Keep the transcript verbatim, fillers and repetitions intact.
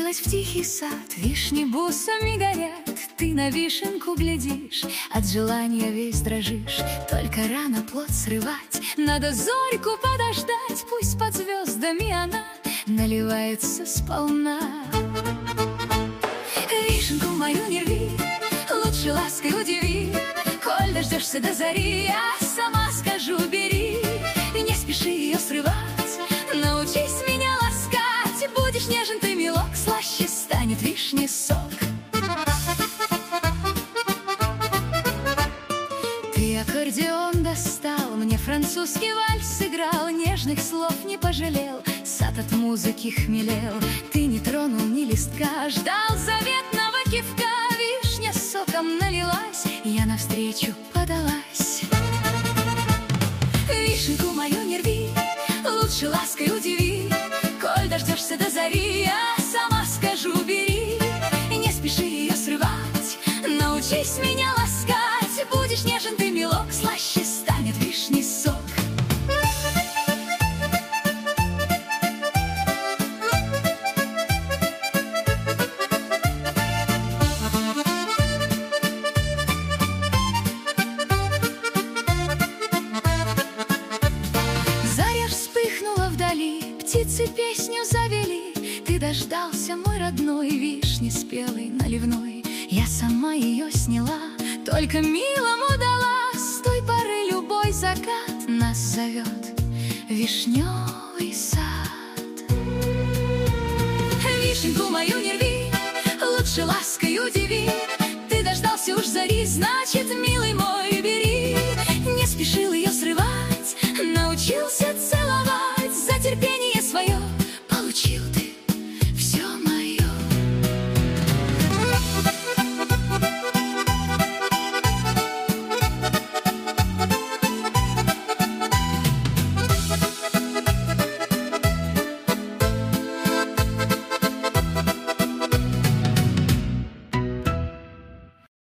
Влюбилась в тихий сад, вишни бусами горят. Ты на вишенку глядишь, от желания весь дрожишь. Только рано плод срывать, надо зорьку подождать. Пусть под звездами она наливается сполна. Вишенку мою не рви, лучше лаской удиви. Коль дождешься до зари, я сама скажу, бери. Не спеши ее срывать, научись меня ласкать. Будешь нежен ты, милок, слаще станет вишни сок. Ты аккордеон достал, мне французский вальс сыграл. Нежных слов не пожалел, сад от музыки хмелел. Ты не тронул ни листка, ждал заветного кивка. Вишня соком налилась, я навстречу подалась. Вишенку мою не рви, лучше лаской удиви. Коль дождешься до зари, я сама скажу, бери. Не спеши ее срывать, научись меня ласкать. Будешь нежен ты, милок, слаще станет вишни сок. Заря вспыхнула вдали, птицы песню завели. Ты дождался, мой родной, вишни спелой, наливной. Я сама ее сняла, только милому дала. С той поры любой закат нас зовет вишневый сад. Вишенку мою не рви,